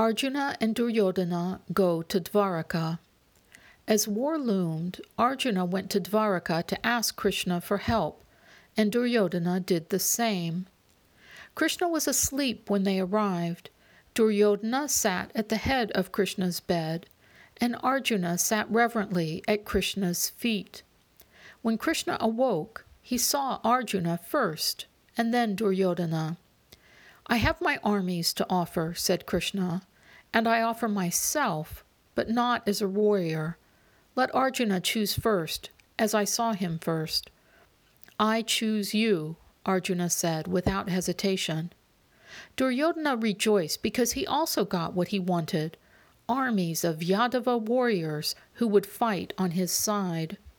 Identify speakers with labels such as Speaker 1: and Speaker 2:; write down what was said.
Speaker 1: Arjuna and Duryodhana go to Dvaraka. As war loomed, Arjuna went to Dvaraka to ask Krishna for help, and Duryodhana did the same. Krishna was asleep when they arrived. Duryodhana sat at the head of Krishna's bed, and Arjuna sat reverently at Krishna's feet. When Krishna awoke, he saw Arjuna first, and then Duryodhana. "I have my armies to offer," said Krishna, "and I offer myself, but not as a warrior. Let Arjuna choose first, as I saw him first." "I choose you," Arjuna said without hesitation. Duryodhana rejoiced because he also got what he wanted, armies of Yadava warriors who would fight on his side.